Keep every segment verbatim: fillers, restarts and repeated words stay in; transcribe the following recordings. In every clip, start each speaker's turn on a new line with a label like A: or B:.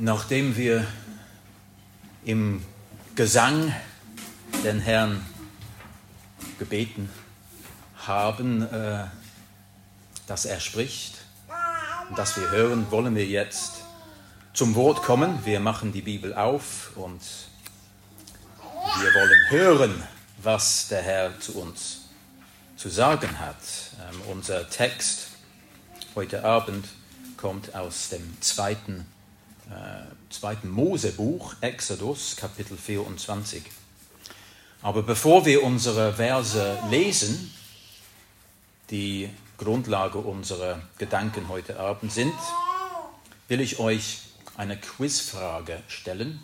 A: Nachdem wir im Gesang den Herrn gebeten haben, äh, dass er spricht und dass wir hören, wollen wir jetzt zum Wort kommen. Wir machen die Bibel auf und wir wollen hören, was der Herr zu uns zu sagen hat. Ähm, unser Text heute Abend kommt aus dem zweiten, äh, zweiten Mosebuch, Exodus, Kapitel vierundzwanzig. Aber bevor wir unsere Verse lesen, die Grundlage unserer Gedanken heute Abend sind, will ich euch eine Quizfrage stellen.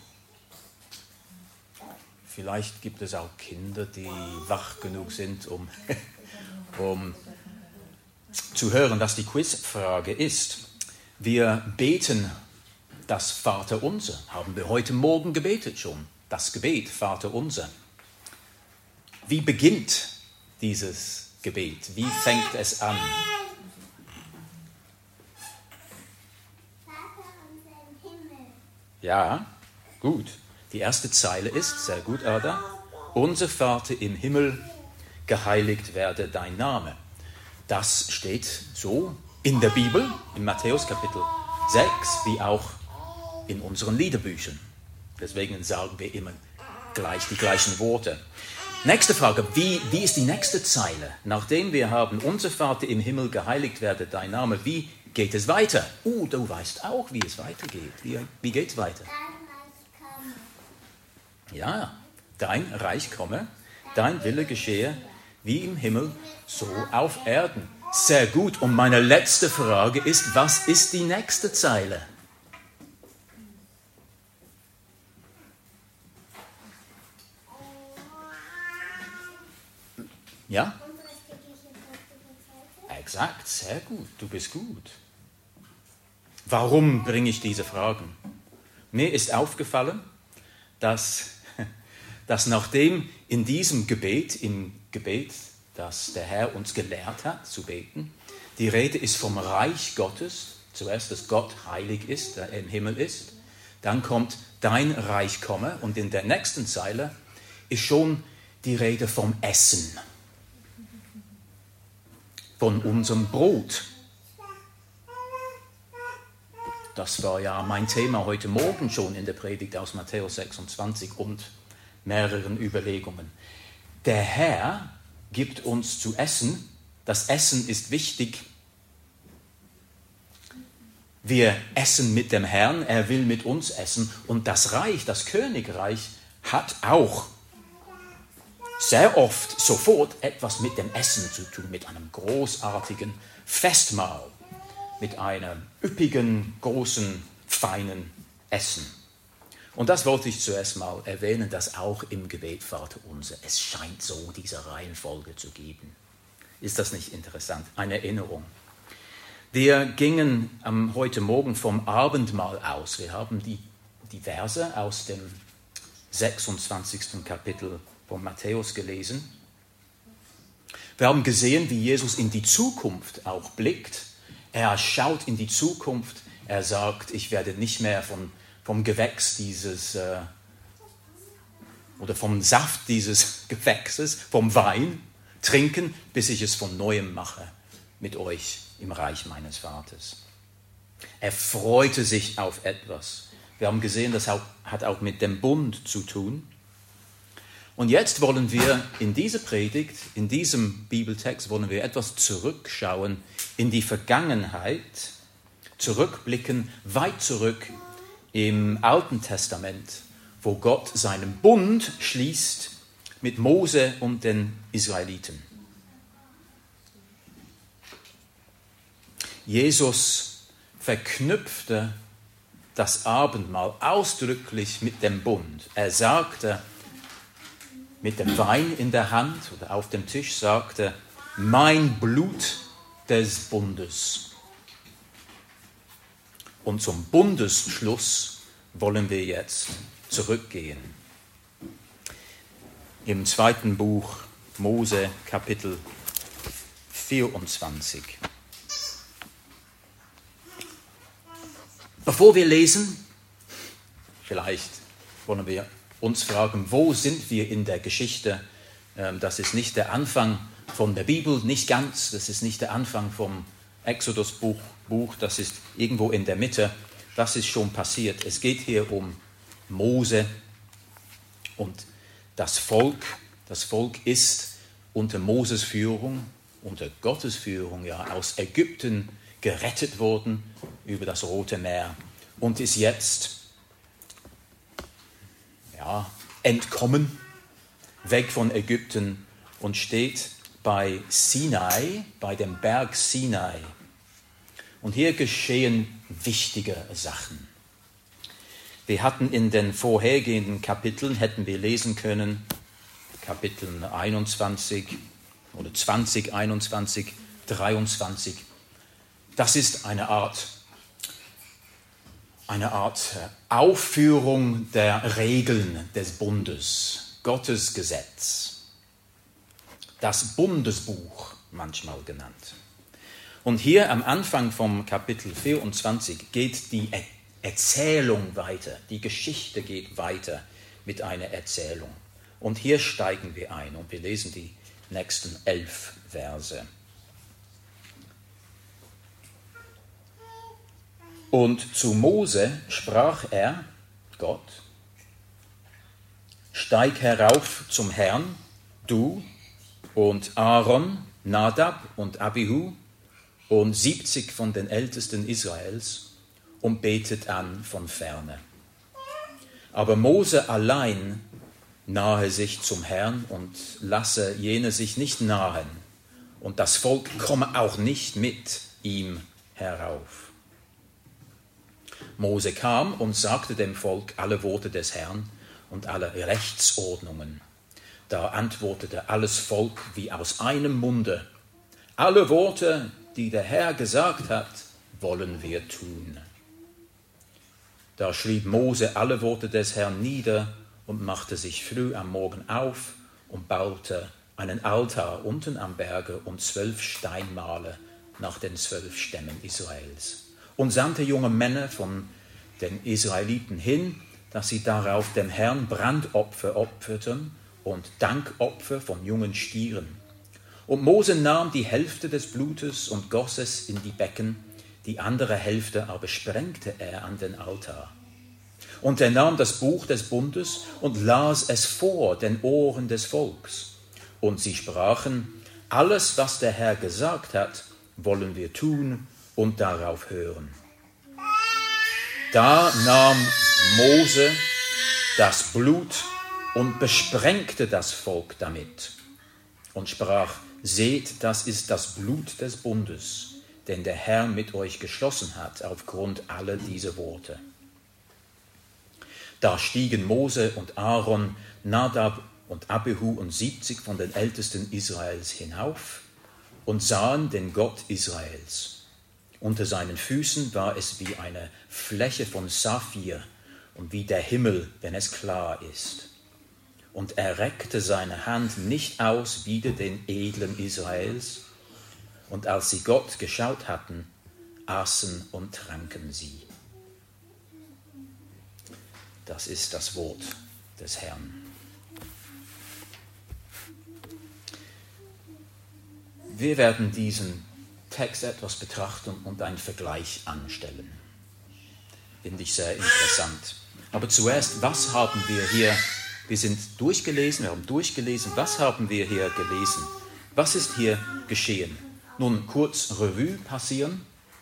A: Vielleicht gibt es auch Kinder, die wach genug sind, um, um zu hören, was die Quizfrage ist. Wir beten das Vaterunser. Haben wir heute Morgen gebetet schon. Das Gebet Vaterunser. Wie beginnt dieses Gebet? Wie fängt es an? Ja, gut. Die erste Zeile ist, sehr gut, Ada. Unser Vater im Himmel, geheiligt werde dein Name. Das steht so in der Bibel, in Matthäus Kapitel sechs, wie auch in unseren Liederbüchern. Deswegen sagen wir immer gleich die gleichen Worte. Nächste Frage, wie, wie ist die nächste Zeile? Nachdem wir haben, unser Vater im Himmel, geheiligt werde dein Name, wie geht es weiter? Uh, du weißt auch, wie es weitergeht. Wie, wie geht es weiter? Ja, dein Reich komme, dein Wille geschehe, wie im Himmel, so auf Erden. Sehr gut. Und meine letzte Frage ist, was ist die nächste Zeile? Ja? Exakt, sehr gut, du bist gut. Warum bringe ich diese Fragen? Mir ist aufgefallen, dass, dass nachdem in diesem Gebet, im Gebet, das der Herr uns gelehrt hat zu beten, die Rede ist vom Reich Gottes, zuerst, dass Gott heilig ist, der im Himmel ist, dann kommt dein Reich komme und in der nächsten Zeile ist schon die Rede vom Essen, von unserem Brot. Das war ja mein Thema heute Morgen schon in der Predigt aus Matthäus sechsundzwanzig und mehreren Überlegungen. Der Herr gibt uns zu essen. Das Essen ist wichtig. Wir essen mit dem Herrn, er will mit uns essen. Und das Reich, das Königreich, hat auch sehr oft sofort etwas mit dem Essen zu tun, mit einem großartigen Festmahl, mit einem üppigen, großen, feinen Essen. Und das wollte ich zuerst mal erwähnen, dass auch im Gebet Vaterunser, es scheint so diese Reihenfolge zu geben. Ist das nicht interessant? Eine Erinnerung. Wir gingen ähm, heute Morgen vom Abendmahl aus. Wir haben die, die Verse aus dem sechsundzwanzigsten Kapitel von Matthäus gelesen. Wir haben gesehen, wie Jesus in die Zukunft auch blickt. Er schaut in die Zukunft. Er sagt, ich werde nicht mehr von, vom Gewächs dieses, äh, oder vom Saft dieses Gewächses, vom Wein trinken, bis ich es von Neuem mache mit euch im Reich meines Vaters. Er freute sich auf etwas. Wir haben gesehen, das hat auch mit dem Bund zu tun. Und jetzt wollen wir in dieser Predigt, in diesem Bibeltext, wollen wir etwas zurückschauen in die Vergangenheit, zurückblicken, weit zurück im Alten Testament, wo Gott seinen Bund schließt mit Mose und den Israeliten. Jesus verknüpfte das Abendmahl ausdrücklich mit dem Bund. Er sagte, mit dem Wein in der Hand oder auf dem Tisch sagte, mein Blut des Bundes. Und zum Bundesschluss wollen wir jetzt zurückgehen. Im zweiten Buch Mose, Kapitel vierundzwanzig. Bevor wir lesen, Vielleicht wollen wir uns fragen, wo sind wir in der Geschichte? Das ist nicht der Anfang von der Bibel, nicht ganz. Das ist nicht der Anfang vom Exodus-Buch, Buch, das ist irgendwo in der Mitte. Das ist schon passiert. Es geht hier um Mose und das Volk. Das Volk ist unter Moses Führung, unter Gottes Führung, ja, aus Ägypten gerettet worden über das Rote Meer und ist jetzt ja, entkommen, weg von Ägypten und steht bei Sinai, bei dem Berg Sinai. Und hier geschehen wichtige Sachen. Wir hatten in den vorhergehenden Kapiteln, hätten wir lesen können, Kapitel einundzwanzig oder zwanzig, einundzwanzig, dreiundzwanzig. Das ist eine Art, eine Art Aufführung der Regeln des Bundes, Gottes Gesetz. Das Bundesbuch, manchmal genannt. Und hier am Anfang vom Kapitel vierundzwanzig geht die Erzählung weiter, die Geschichte geht weiter mit einer Erzählung. Und hier steigen wir ein und wir lesen die nächsten elf Verse. Und zu Mose sprach er, Gott, steig herauf zum Herrn, du und Aaron, Nadab und Abihu und siebzig von den Ältesten Israels und betet an von ferne. Aber Mose allein nahe sich zum Herrn und lasse jene sich nicht nahen, und das Volk komme auch nicht mit ihm herauf. Mose kam und sagte dem Volk alle Worte des Herrn und alle Rechtsordnungen. Da antwortete alles Volk wie aus einem Munde: Alle Worte, die der Herr gesagt hat, wollen wir tun. Da schrieb Mose alle Worte des Herrn nieder und machte sich früh am Morgen auf und baute einen Altar unten am Berge und zwölf Steinmale nach den zwölf Stämmen Israels und sandte junge Männer von den Israeliten hin, dass sie darauf dem Herrn Brandopfer opferten und Dankopfer von jungen Stieren. Und Mose nahm die Hälfte des Blutes und goss es in die Becken, die andere Hälfte aber sprengte er an den Altar. Und er nahm das Buch des Bundes und las es vor den Ohren des Volks. Und sie sprachen: Alles, was der Herr gesagt hat, wollen wir tun und darauf hören. Da nahm Mose das Blut und besprengte das Volk damit und sprach: Seht, das ist das Blut des Bundes, den der Herr mit euch geschlossen hat, aufgrund aller dieser Worte. Da stiegen Mose und Aaron, Nadab und Abihu und siebzig von den Ältesten Israels hinauf und sahen den Gott Israels. Unter seinen Füßen war es wie eine Fläche von Saphir und wie der Himmel, wenn es klar ist. Und er reckte seine Hand nicht aus wider den Edlen Israels. Und als sie Gott geschaut hatten, aßen und tranken sie. Das ist das Wort des Herrn. Wir werden diesen Text etwas betrachten und einen Vergleich anstellen. Finde ich sehr interessant. Aber zuerst, was haben wir hier? Wir sind durchgelesen, wir haben durchgelesen. Was haben wir hier gelesen? Was ist hier geschehen? Nun, kurz Revue passieren.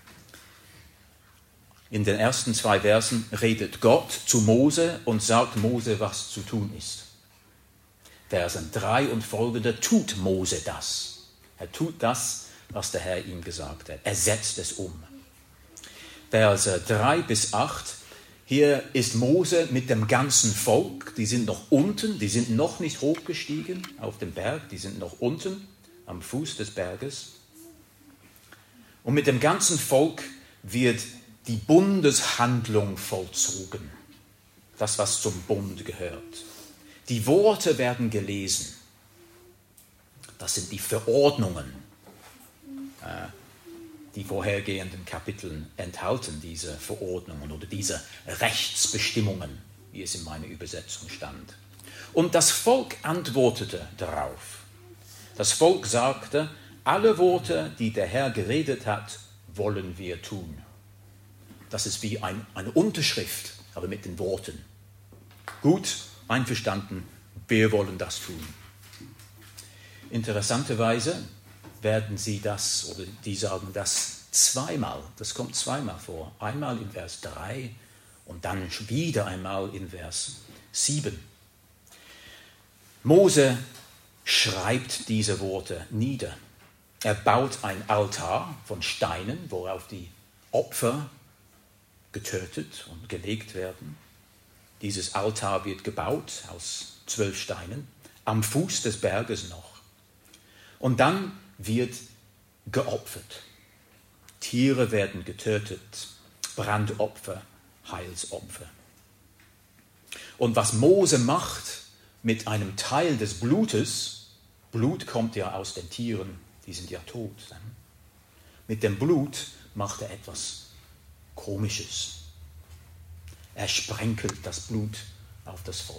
A: In den ersten zwei Versen redet Gott zu Mose und sagt Mose, was zu tun ist. Versen drei und folgende tut Mose das. Er tut das, was der Herr ihm gesagt hat. Er setzt es um. Verse drei bis acht, hier ist Mose mit dem ganzen Volk. Die sind noch unten, die sind noch nicht hochgestiegen auf den Berg, die sind noch unten am Fuß des Berges. Und mit dem ganzen Volk wird die Bundeshandlung vollzogen. Das, was zum Bund gehört. Die Worte werden gelesen. Das sind die Verordnungen. Die vorhergehenden Kapiteln enthalten diese Verordnungen oder diese Rechtsbestimmungen. wie es in meiner Übersetzung stand. Und das Volk antwortete darauf. Das Volk sagte, alle Worte, die der Herr geredet hat, wollen wir tun. Das ist wie ein, eine Unterschrift, aber mit den Worten. Gut, einverstanden, wir wollen das tun. Interessanterweise werden sie das, oder die sagen das zweimal, das kommt zweimal vor. Einmal in Vers drei und dann wieder einmal in Vers sieben. Mose schreibt diese Worte nieder. Er baut ein Altar von Steinen, worauf die Opfer getötet und gelegt werden. Dieses Altar wird gebaut aus zwölf Steinen, am Fuß des Berges noch. Und dann wird geopfert. Tiere werden getötet, Brandopfer, Heilsopfer. Und was Mose macht mit einem Teil des Blutes, Blut kommt ja aus den Tieren, die sind ja tot. Mit dem Blut macht er etwas Komisches. Er sprenkelt das Blut auf das Volk.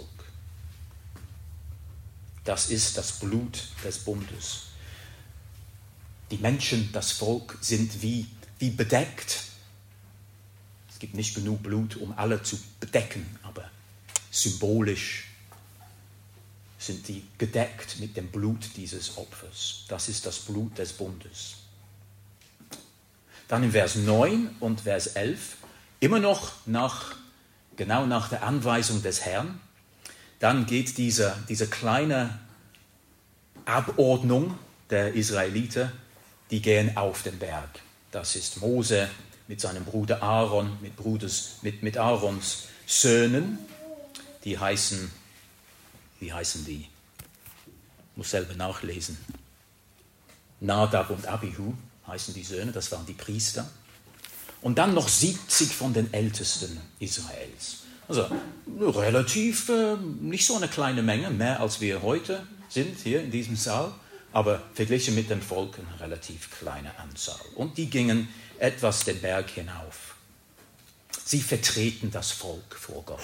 A: Das ist das Blut des Bundes. Die Menschen, das Volk sind wie, wie bedeckt. Es gibt nicht genug Blut, um alle zu bedecken, aber symbolisch sind die gedeckt mit dem Blut dieses Opfers. Das ist das Blut des Bundes. Dann in Vers neun und Vers elf, immer noch nach, genau nach der Anweisung des Herrn, dann geht diese, diese kleine Abordnung der Israeliten, die gehen auf den Berg. Das ist Mose mit seinem Bruder Aaron, mit, Bruders, mit, mit Aarons Söhnen, die heißen, wie heißen die? Ich muss selber nachlesen. Nadab und Abihu heißen die Söhne, das waren die Priester. Und dann noch siebzig von den Ältesten Israels. Also relativ, äh, nicht so eine kleine Menge, mehr als wir heute sind hier in diesem Saal, aber verglichen mit dem Volk eine relativ kleine Anzahl. Und die gingen etwas den Berg hinauf. Sie vertreten das Volk vor Gott.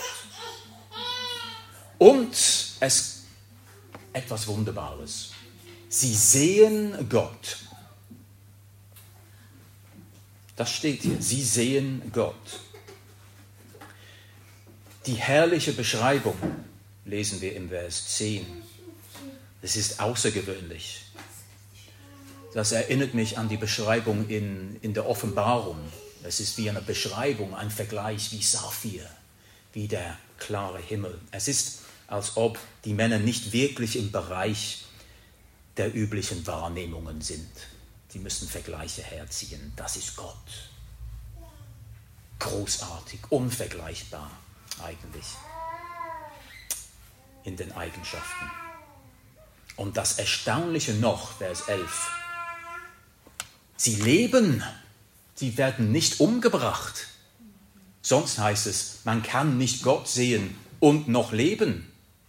A: Und es etwas Wunderbares. Sie sehen Gott. Das steht hier. Sie sehen Gott. Die herrliche Beschreibung lesen wir im Vers zehn. Es ist außergewöhnlich. Das erinnert mich an die Beschreibung in, in der Offenbarung. Es ist wie eine Beschreibung, ein Vergleich wie Saphir, wie der klare Himmel. Es ist, als ob die Männer nicht wirklich im Bereich der üblichen Wahrnehmungen sind. Sie müssen Vergleiche herziehen. Das ist Gott. Großartig, unvergleichbar eigentlich in den Eigenschaften. Und das Erstaunliche noch, Vers elf. Sie leben, sie werden nicht umgebracht. Sonst heißt es, man kann nicht Gott sehen und noch leben.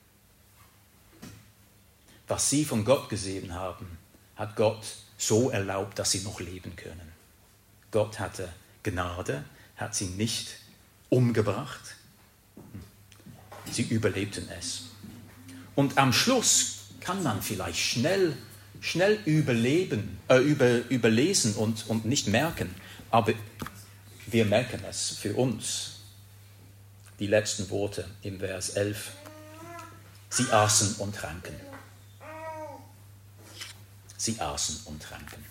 A: Was sie von Gott gesehen haben, hat Gott so erlaubt, dass sie noch leben können. Gott hatte Gnade, hat sie nicht umgebracht. Sie überlebten es. Und am Schluss kann man vielleicht schnell, schnell überleben, äh, über, überlesen und, und nicht merken, aber wir merken es für uns. Die letzten Worte im Vers elf. Sie aßen und tranken. Sie aßen und tranken.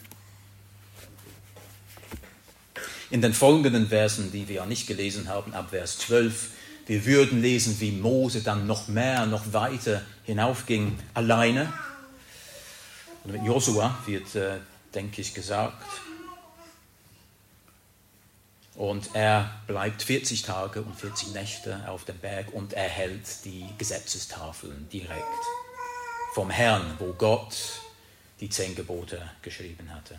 A: In den folgenden Versen, die wir ja nicht gelesen haben, ab Vers zwölf, wir würden lesen, wie Mose dann noch mehr, noch weiter hinaufging, alleine. Und mit Josua wird, äh, denke ich, gesagt. Und er bleibt vierzig Tage und vierzig Nächte auf dem Berg und erhält die Gesetzestafeln direkt vom Herrn, wo Gott die zehn Gebote geschrieben hatte.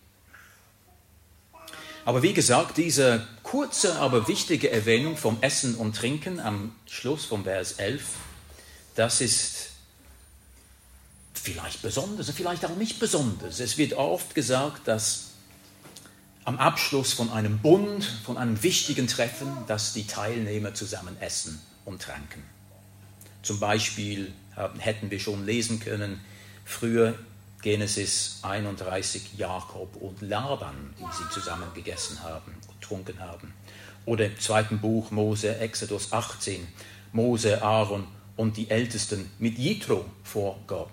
A: Aber wie gesagt, diese kurze, aber wichtige Erwähnung vom Essen und Trinken am Schluss vom Vers elf, das ist vielleicht besonders, vielleicht auch nicht besonders. Es wird oft gesagt, dass am Abschluss von einem Bund, von einem wichtigen Treffen, dass die Teilnehmer zusammen essen und tranken. Zum Beispiel haben, hätten wir schon lesen können, früher Genesis einunddreißig, Jakob und Laban, die sie zusammen gegessen haben und getrunken haben. Oder im zweiten Buch Mose, Exodus achtzehn, Mose, Aaron und die Ältesten mit Jethro vor Gott.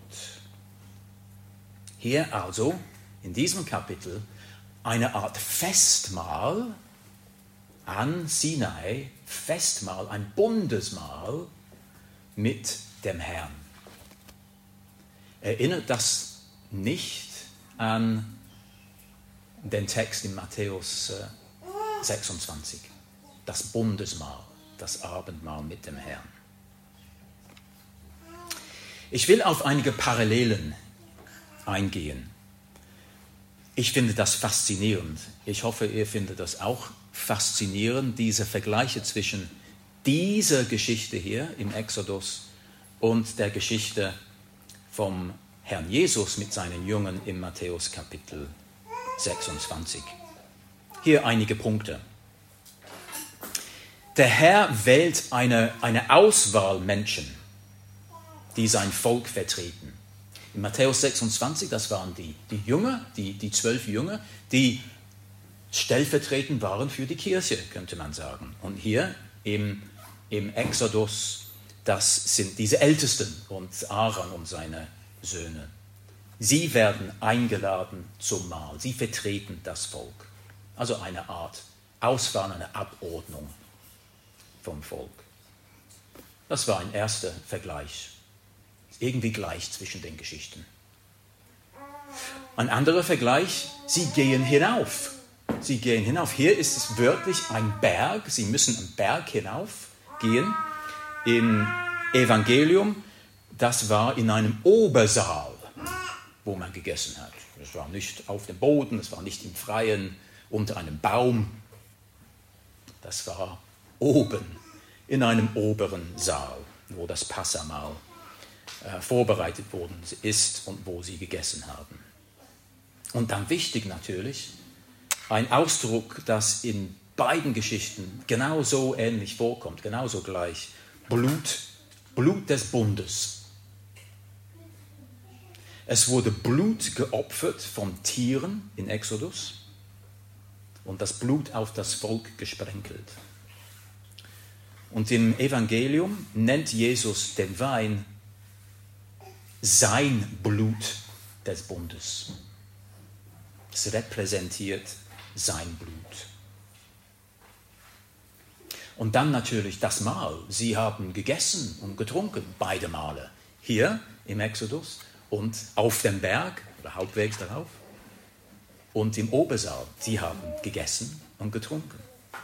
A: Hier also in diesem Kapitel eine Art Festmahl an Sinai, Festmahl, ein Bundesmahl mit dem Herrn. Erinnert das nicht an den Text in Matthäus sechsundzwanzig, das Bundesmahl, das Abendmahl mit dem Herrn? Ich will auf einige Parallelen eingehen. Ich finde das faszinierend. Ich hoffe, ihr findet das auch faszinierend, diese Vergleiche zwischen dieser Geschichte hier im Exodus und der Geschichte vom Herrn Jesus mit seinen Jüngern im Matthäus Kapitel sechsundzwanzig. Hier einige Punkte. Der Herr wählt eine, eine Auswahl Menschen, die sein Volk vertreten. In Matthäus sechsundzwanzig, das waren die, die Jünger, die, die zwölf Jünger, die stellvertretend waren für die Kirche, könnte man sagen. Und hier im, im Exodus, das sind diese Ältesten und Aaron und seine Söhne. Sie werden eingeladen zum Mahl. Sie vertreten das Volk. Also eine Art Auswahl, eine Abordnung vom Volk. Das war ein erster Vergleich. Irgendwie gleich zwischen den Geschichten. Ein anderer Vergleich, sie gehen hinauf. Sie gehen hinauf. Hier ist es wörtlich ein Berg. Sie müssen am Berg hinaufgehen. Im Evangelium, das war in einem Obersaal, wo man gegessen hat. Das war nicht auf dem Boden, das war nicht im Freien, unter einem Baum. Das war oben, in einem oberen Saal, wo das Passamahl äh, vorbereitet worden ist und wo sie gegessen haben. Und dann wichtig natürlich, ein Ausdruck, das in beiden Geschichten genauso ähnlich vorkommt, genauso gleich. Blut, Blut des Bundes. Es wurde Blut geopfert von Tieren in Exodus und das Blut auf das Volk gesprenkelt. Und im Evangelium nennt Jesus den Wein sein Blut des Bundes. Es repräsentiert sein Blut. Und dann natürlich das Mahl. Sie haben gegessen und getrunken, beide Male. Hier im Exodus und auf dem Berg, oder halbwegs darauf, und im Obersaal. Sie haben gegessen und getrunken.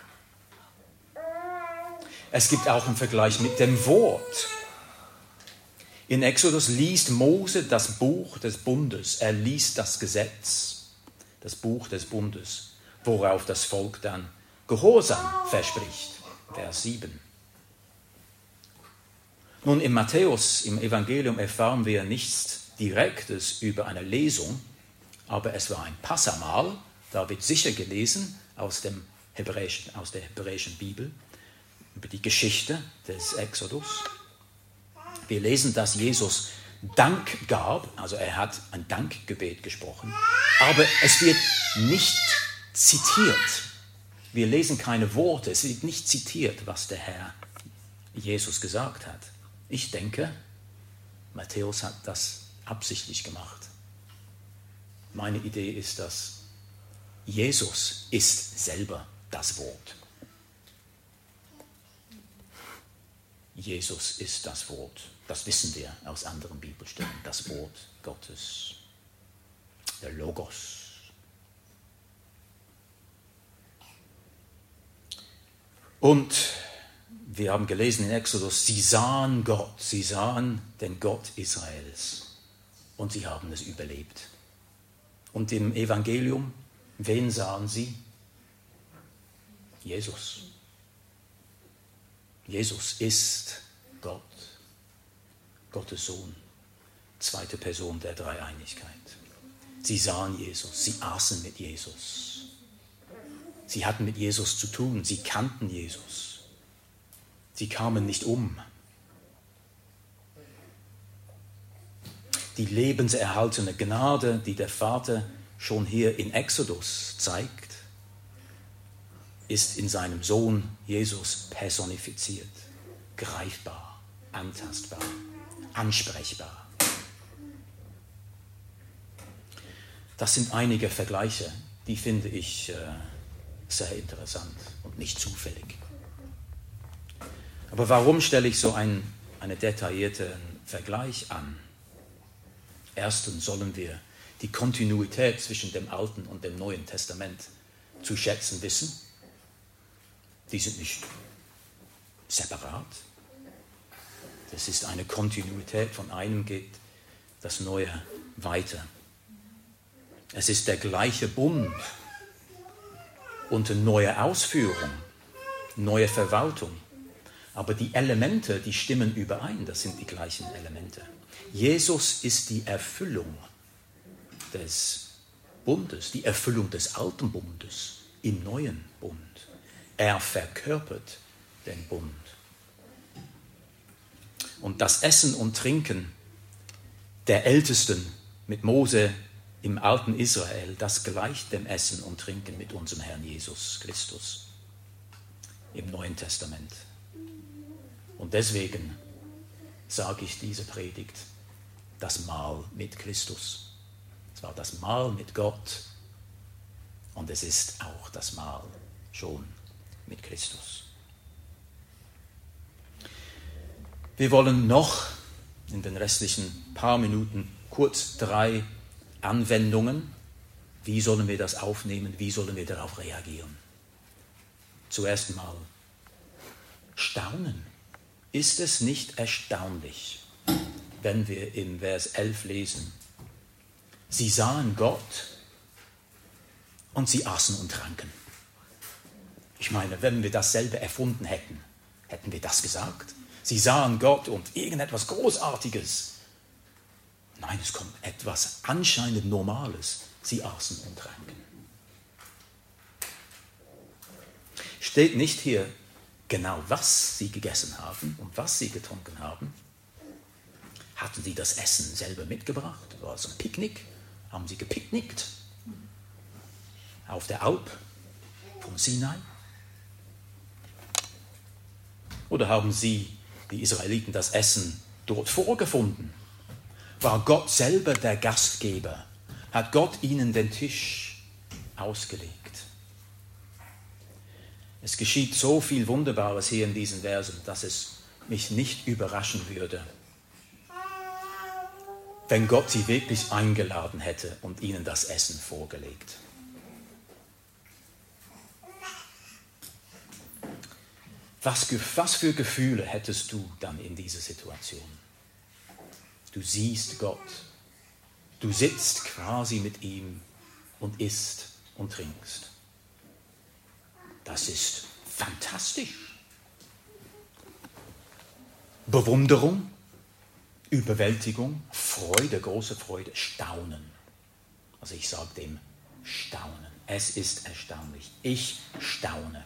A: Es gibt auch einen Vergleich mit dem Wort. In Exodus liest Mose das Buch des Bundes. Er liest das Gesetz, das Buch des Bundes, worauf das Volk dann Gehorsam verspricht. Vers sieben. Nun, im Matthäus, im Evangelium, erfahren wir nichts Direktes über eine Lesung, aber es war ein Passamahl, da wird sicher gelesen aus, dem Hebräischen, aus der hebräischen Bibel, über die Geschichte des Exodus. Wir lesen, dass Jesus Dank gab, also er hat ein Dankgebet gesprochen, aber es wird nicht zitiert. Wir lesen keine Worte, es wird nicht zitiert, was der Herr Jesus gesagt hat. Ich denke, Matthäus hat das absichtlich gemacht. Meine Idee ist, dass Jesus ist selber das Wort. Jesus ist das Wort. Das wissen wir aus anderen Bibelstellen. Das Wort Gottes, der Logos. Und wir haben gelesen in Exodus, sie sahen Gott, sie sahen den Gott Israels und sie haben es überlebt. Und im Evangelium, wen sahen sie? Jesus. Jesus ist Gott, Gottes Sohn, zweite Person der Dreieinigkeit. Sie sahen Jesus, sie aßen mit Jesus. Sie hatten mit Jesus zu tun, sie kannten Jesus. die kamen nicht um. Die lebenserhaltende Gnade, die der Vater schon hier in Exodus zeigt, ist in seinem Sohn Jesus personifiziert, greifbar, antastbar, ansprechbar. Das sind einige Vergleiche, die finde ich äh, sehr interessant und nicht zufällig. Aber warum stelle ich so einen, einen detaillierten Vergleich an? Erstens sollen wir die Kontinuität zwischen dem Alten und dem Neuen Testament zu schätzen wissen. Die sind nicht separat. Das ist eine Kontinuität, von einem geht das Neue weiter. Es ist der gleiche Bund und eine neue Ausführung, neue Verwaltung. Aber die Elemente, die stimmen überein, das sind die gleichen Elemente. Jesus ist die Erfüllung des Bundes, die Erfüllung des alten Bundes im neuen Bund. Er verkörpert den Bund. Und das Essen und Trinken der Ältesten mit Mose im alten Israel, das gleicht dem Essen und Trinken mit unserem Herrn Jesus Christus im Neuen Testament. Und deswegen sage ich diese Predigt, das Mahl mit Christus. Es war das Mahl mit Gott und es ist auch das Mahl schon mit Christus. Wir wollen noch in den restlichen paar Minuten kurz drei Anwendungen. Wie sollen wir das aufnehmen? Wie sollen wir darauf reagieren? Zuerst mal Staunen. Ist es nicht erstaunlich, wenn wir im Vers elf lesen, sie sahen Gott und sie aßen und tranken. Ich meine, wenn wir dasselbe erfunden hätten, hätten wir das gesagt? Sie sahen Gott und irgendetwas Großartiges. Nein, es kommt etwas anscheinend Normales. Sie aßen und tranken. Steht nicht hier genau, was sie gegessen haben und was sie getrunken haben. Hatten sie das Essen selber mitgebracht? War es ein Picknick? Haben sie gepicknickt? Auf der Alp vom Sinai? Oder haben sie, die Israeliten, das Essen dort vorgefunden? War Gott selber der Gastgeber? Hat Gott ihnen den Tisch ausgelegt? Es geschieht so viel Wunderbares hier in diesen Versen, dass es mich nicht überraschen würde, wenn Gott sie wirklich eingeladen hätte und ihnen das Essen vorgelegt. Was, was für Gefühle hättest du dann in dieser Situation? Du siehst Gott, du sitzt quasi mit ihm und isst und trinkst. Das ist fantastisch. Bewunderung, Überwältigung, Freude, große Freude, Staunen. Also ich sage dem Staunen. Es ist erstaunlich. Ich staune.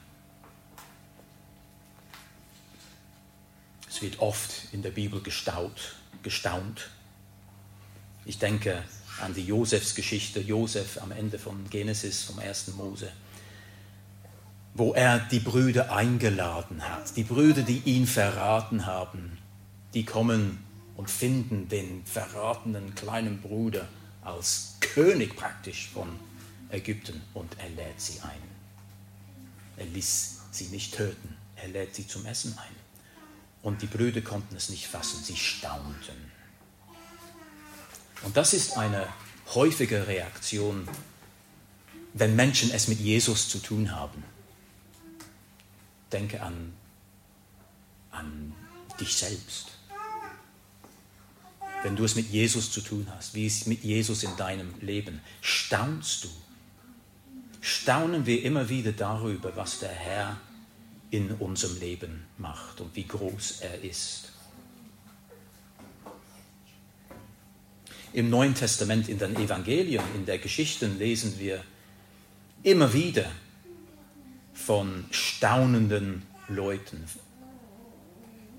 A: Es wird oft in der Bibel gestaut, gestaunt. Ich denke an die Josefsgeschichte, Josef am Ende von Genesis, vom ersten Mose, wo er die Brüder eingeladen hat. Die Brüder, die ihn verraten haben, die kommen und finden den verratenen kleinen Bruder als König praktisch von Ägypten und er lädt sie ein. Er ließ sie nicht töten, er lädt sie zum Essen ein. Und die Brüder konnten es nicht fassen, sie staunten. Und das ist eine häufige Reaktion, wenn Menschen es mit Jesus zu tun haben. Denke an, an dich selbst. Wenn du es mit Jesus zu tun hast, wie ist es mit Jesus in deinem Leben? Staunst du? Staunen wir immer wieder darüber, was der Herr in unserem Leben macht und wie groß er ist. Im Neuen Testament, in den Evangelien, in der Geschichten lesen wir immer wieder von staunenden Leuten,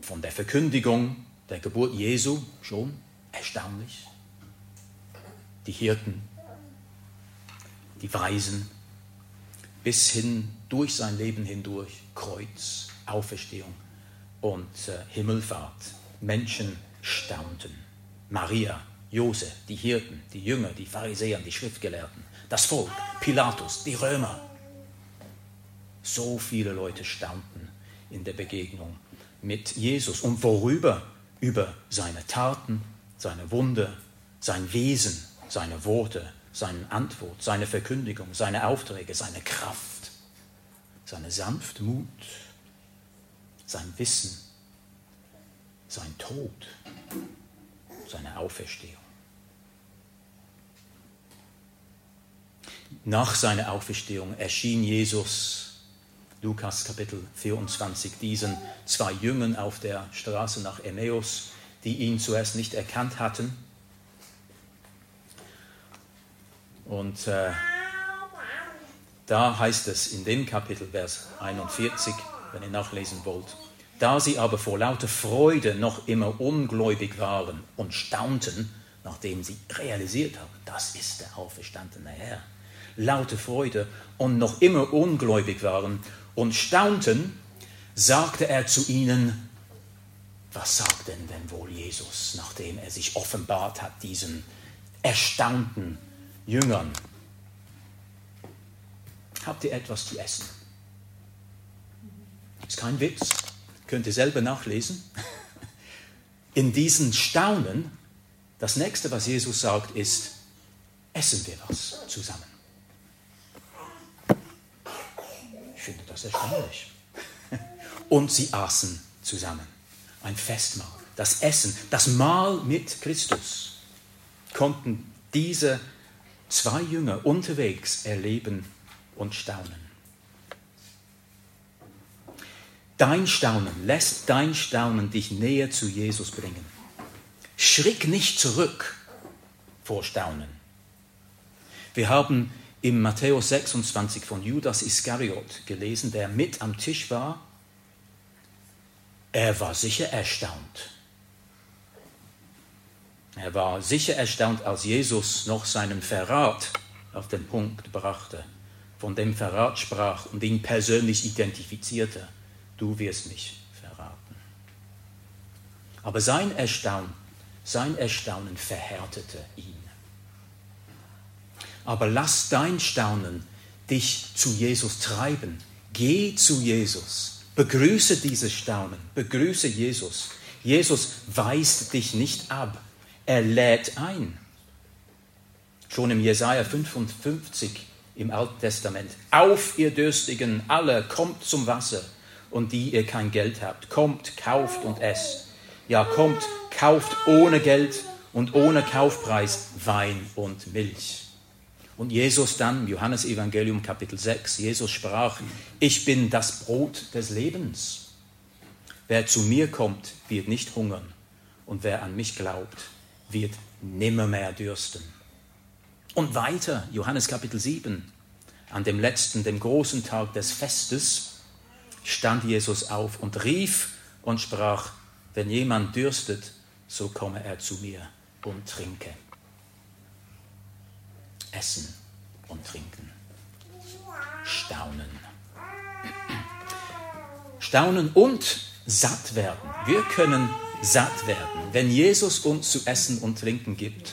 A: von der Verkündigung der Geburt Jesu schon erstaunlich. Die Hirten, die Weisen, bis hin durch sein Leben hindurch, Kreuz, Auferstehung und äh, Himmelfahrt. Menschen staunten. Maria, Josef, die Hirten, die Jünger, die Pharisäer, die Schriftgelehrten, das Volk, Pilatus, die Römer. So viele Leute staunten in der Begegnung mit Jesus. Und worüber? Über seine Taten, seine Wunder, sein Wesen, seine Worte, seine Antwort, seine Verkündigung, seine Aufträge, seine Kraft, seine Sanftmut, sein Wissen, sein Tod, seine Auferstehung. Nach seiner Auferstehung erschien Jesus, Lukas Kapitel vierundzwanzig, diesen zwei Jüngern auf der Straße nach Emmaus, die ihn zuerst nicht erkannt hatten. Und äh, da heißt es in dem Kapitel, Vers einundvierzig, wenn ihr nachlesen wollt, da sie aber vor lauter Freude noch immer ungläubig waren und staunten, nachdem sie realisiert haben, das ist der auferstandene Herr, laute Freude und noch immer ungläubig waren und staunten, sagte er zu ihnen, was sagt denn denn wohl Jesus, nachdem er sich offenbart hat, diesen erstaunten Jüngern? Habt ihr etwas zu essen? Ist kein Witz, könnt ihr selber nachlesen. In diesen Staunen, das nächste, was Jesus sagt, ist, essen wir was zusammen. Ich finde das erstaunlich. Und sie aßen zusammen. Ein Festmahl, das Essen, das Mahl mit Christus konnten diese zwei Jünger unterwegs erleben und staunen. Dein Staunen, lässt dein Staunen dich näher zu Jesus bringen. Schrick nicht zurück vor Staunen. Wir haben im Matthäus sechsundzwanzig von Judas Iskariot gelesen, der mit am Tisch war. Er war sicher erstaunt. Er war sicher erstaunt, als Jesus noch seinen Verrat auf den Punkt brachte, von dem Verrat sprach und ihn persönlich identifizierte. Du wirst mich verraten. Aber sein Erstaunen, sein Erstaunen verhärtete ihn. Aber lass dein Staunen dich zu Jesus treiben. Geh zu Jesus. Begrüße dieses Staunen. Begrüße Jesus. Jesus weist dich nicht ab. Er lädt ein. Schon im Jesaja fünfundfünfzig im Alten Testament. Auf, ihr Dürstigen, alle, kommt zum Wasser. Und die ihr kein Geld habt, kommt, kauft und esst. Ja, kommt, kauft ohne Geld und ohne Kaufpreis Wein und Milch. Und Jesus dann, Johannes Evangelium Kapitel sechs, Jesus sprach, ich bin das Brot des Lebens. Wer zu mir kommt, wird nicht hungern. Und wer an mich glaubt, wird nimmermehr dürsten. Und weiter, Johannes Kapitel sieben, an dem letzten, dem großen Tag des Festes, stand Jesus auf und rief und sprach, wenn jemand dürstet, so komme er zu mir und trinke. Essen und trinken. Staunen. Staunen und satt werden. Wir können satt werden. Wenn Jesus uns zu essen und trinken gibt,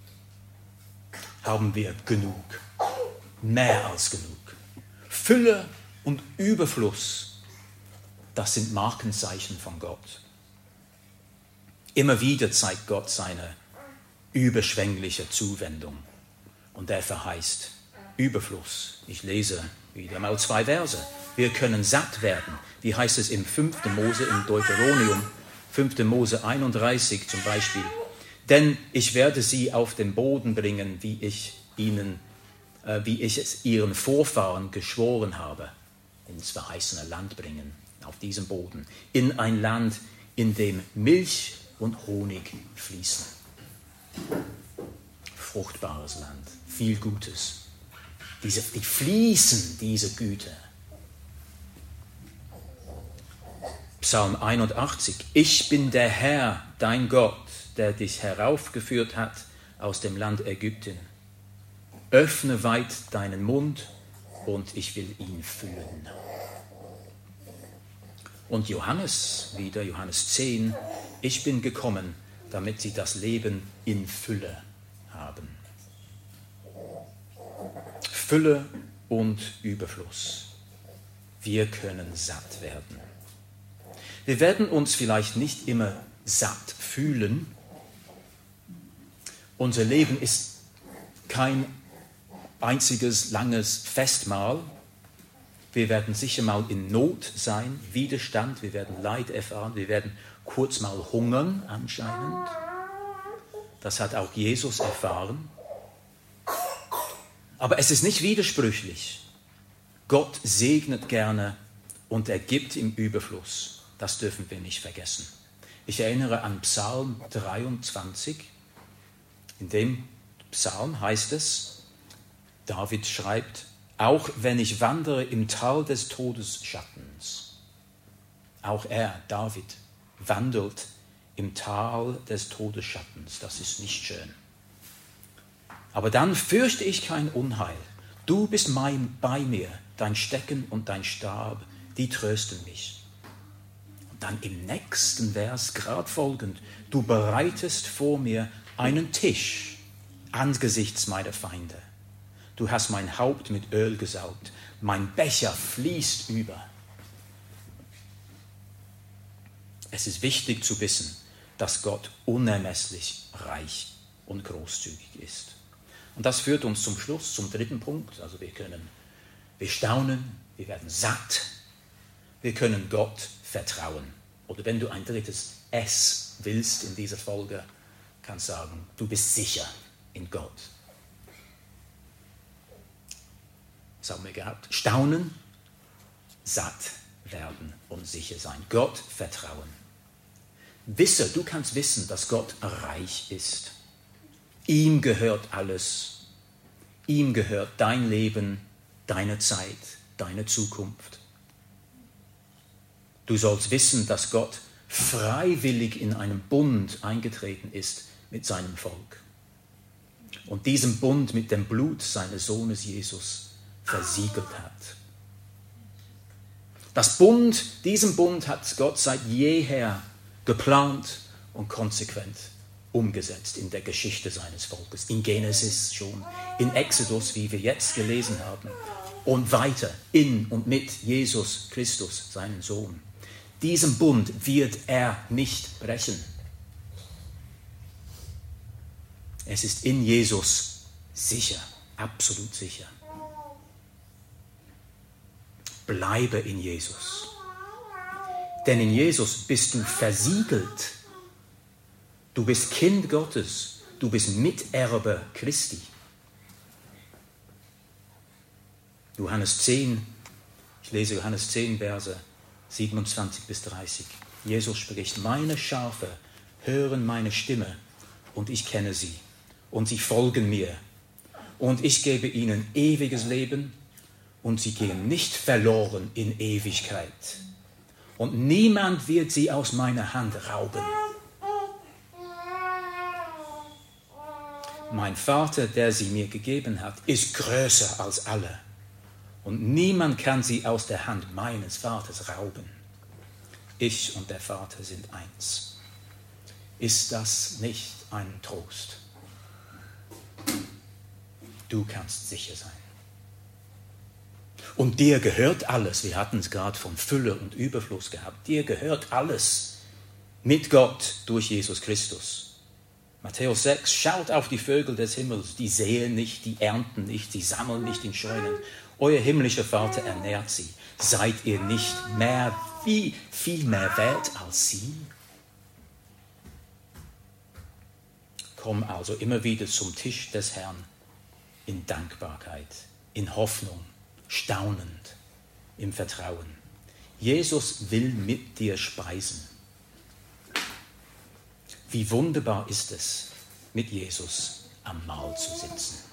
A: haben wir genug. Mehr als genug. Fülle und Überfluss. Das sind Markenzeichen von Gott. Immer wieder zeigt Gott seine überschwängliche Zuwendung. Und er verheißt Überfluss. Ich lese wieder mal zwei Verse. Wir können satt werden. Wie heißt es im fünften Mose, im Deuteronomium, fünften Mose einunddreißig zum Beispiel. Denn ich werde sie auf den Boden bringen, wie ich ihnen, äh, wie ich es ihren Vorfahren geschworen habe. Ins verheißene Land bringen. Auf diesem Boden, in ein Land, in dem Milch und Honig fließen. Fruchtbares Land, viel Gutes. Diese, die fließen, diese Güter. Psalm einundachtzig. Ich bin der Herr, dein Gott, der dich heraufgeführt hat aus dem Land Ägypten. Öffne weit deinen Mund und ich will ihn füllen. Und Johannes, wieder Johannes zehn, ich bin gekommen, damit sie das Leben in Fülle haben. Fülle und Überfluss. Wir können satt werden. Wir werden uns vielleicht nicht immer satt fühlen. Unser Leben ist kein einziges langes Festmahl. Wir werden sicher mal in Not sein, Widerstand, wir werden Leid erfahren, wir werden kurz mal hungern anscheinend. Das hat auch Jesus erfahren. Aber es ist nicht widersprüchlich. Gott segnet gerne und er gibt im Überfluss. Das dürfen wir nicht vergessen. Ich erinnere an Psalm dreiundzwanzig. In dem Psalm heißt es, David schreibt, auch wenn ich wandere im Tal des Todesschattens. Auch er, David, wandelt im Tal des Todesschattens. Das ist nicht schön. Aber dann fürchte ich kein Unheil. Du bist mein, bei mir, dein Stecken und dein Stab, die trösten mich. Und dann im nächsten Vers, gerade folgend, du bereitest vor mir einen Tisch angesichts meiner Feinde. Du hast mein Haupt mit Öl gesaugt, mein Becher fließt über. Es ist wichtig zu wissen, dass Gott unermesslich reich und großzügig ist. Und das führt uns zum Schluss, zum dritten Punkt. Also wir können, wir staunen, wir werden satt, wir können Gott vertrauen. Oder wenn du ein drittes S willst in dieser Folge, kannst du sagen, du bist sicher in Gott. Das haben wir gehabt. Staunen, satt werden und sicher sein. Gott vertrauen. Wisse, du kannst wissen, dass Gott reich ist. Ihm gehört alles. Ihm gehört dein Leben, deine Zeit, deine Zukunft. Du sollst wissen, dass Gott freiwillig in einen Bund eingetreten ist mit seinem Volk. Und diesen Bund mit dem Blut seines Sohnes Jesus versiegelt hat. Das Bund, diesen Bund hat Gott seit jeher geplant und konsequent umgesetzt in der Geschichte seines Volkes. In Genesis schon, in Exodus, wie wir jetzt gelesen haben, und weiter in und mit Jesus Christus, seinen Sohn. Diesen Bund wird er nicht brechen. Es ist in Jesus sicher, absolut sicher. Bleibe in Jesus. Denn in Jesus bist du versiegelt. Du bist Kind Gottes. Du bist Miterbe Christi. Johannes zehn, ich lese Johannes zehn, Verse siebenundzwanzig bis dreißig. Jesus spricht, meine Schafe hören meine Stimme und ich kenne sie und sie folgen mir. Und ich gebe ihnen ewiges Leben und sie gehen nicht verloren in Ewigkeit. Und niemand wird sie aus meiner Hand rauben. Mein Vater, der sie mir gegeben hat, ist größer als alle. Und niemand kann sie aus der Hand meines Vaters rauben. Ich und der Vater sind eins. Ist das nicht ein Trost? Du kannst sicher sein. Und dir gehört alles. Wir hatten es gerade von Fülle und Überfluss gehabt. Dir gehört alles mit Gott durch Jesus Christus. Matthäus sechs, schaut auf die Vögel des Himmels. Die säen nicht, die ernten nicht, sie sammeln nicht in Scheunen. Euer himmlischer Vater ernährt sie. Seid ihr nicht mehr, wie viel mehr wert als sie? Komm also immer wieder zum Tisch des Herrn in Dankbarkeit, in Hoffnung, staunend, im Vertrauen. Jesus will mit dir speisen. Wie wunderbar ist es, mit Jesus am Mahl zu sitzen.